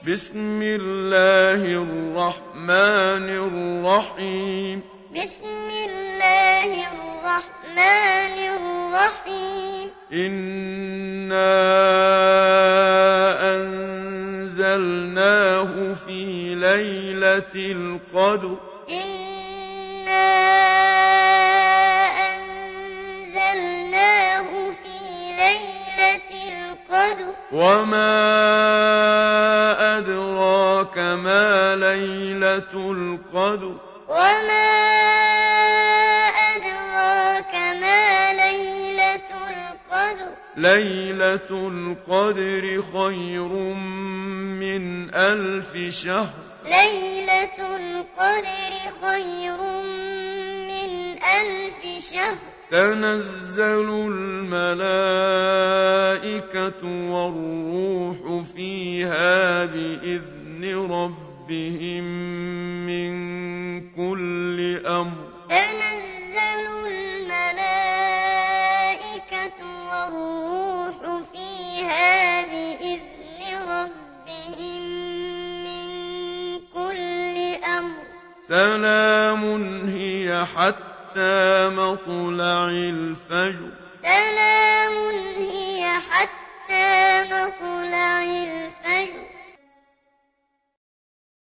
بسم الله الرحمن الرحيم. بسم الله الرحمن الرحيم. إنا أنزلناه في ليلة القدر. إنا أنزلناه في ليلة القدر. وما أدراك ما ليلة القدر. وما أدراك ما ليلة القدر. ليلة القدر خير من 1000 شهر. ليلة القدر خير من 1000 شهر. تنزل الملائكة والروح فيها بإذن ربهم من كل أمر. تنزل الملائكة والروح فيها بإذن ربهم من كل أمر. سلام هي حتى مطلع الفجر. سلام هي حتى مطلع الفجر.